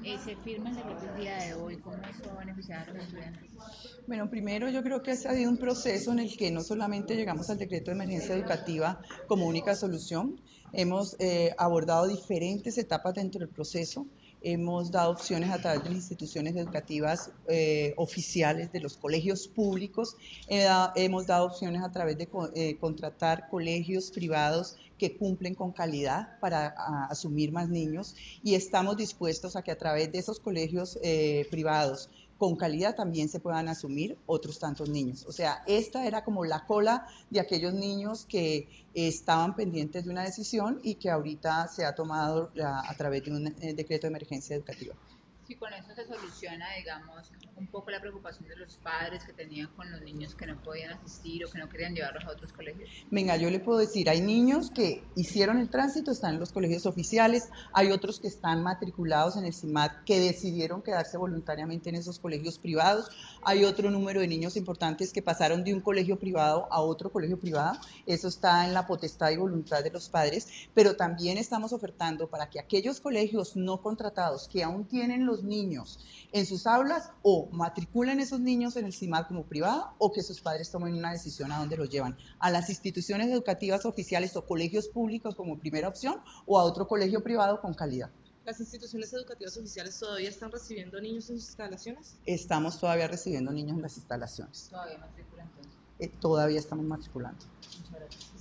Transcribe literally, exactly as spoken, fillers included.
Eh, se firma el decreto el día de hoy. ¿Cómo eso va a beneficiar a los estudiantes? Bueno, primero yo creo que ha habido un proceso en el que no solamente llegamos al decreto de emergencia educativa como única solución, hemos eh, abordado diferentes etapas dentro del proceso, hemos dado opciones a través de las instituciones educativas eh, oficiales de los colegios públicos, eh, hemos dado opciones a través de eh, contratar colegios privados que cumplen con calidad para a, asumir más niños y estamos dispuestos a que a través de esos colegios eh, privados con calidad también se puedan asumir otros tantos niños. O sea, esta era como la cola de aquellos niños que estaban pendientes de una decisión y que ahorita se ha tomado a, a través de un eh, decreto de emergencia educativa. Si con eso se soluciona, digamos, un poco la preocupación de los padres que tenían con los niños que no podían asistir o que no querían llevarlos a otros colegios. Venga, yo le puedo decir, hay niños que hicieron el tránsito, están en los colegios oficiales, hay otros que están matriculados en el CIMAD que decidieron quedarse voluntariamente en esos colegios privados, hay otro número de niños importantes que pasaron de un colegio privado a otro colegio privado, eso está en la potestad y voluntad de los padres, pero también estamos ofertando para que aquellos colegios no contratados que aún tienen los niños en sus aulas o matriculen esos niños en el CIMAD como privado o que sus padres tomen una decisión a dónde los llevan, a las instituciones educativas oficiales o colegios públicos como primera opción o a otro colegio privado con calidad. ¿Las instituciones educativas oficiales todavía están recibiendo niños en sus instalaciones? Estamos todavía recibiendo niños en las instalaciones. Todavía matrícula entonces. Eh, todavía estamos matriculando. Muchas gracias.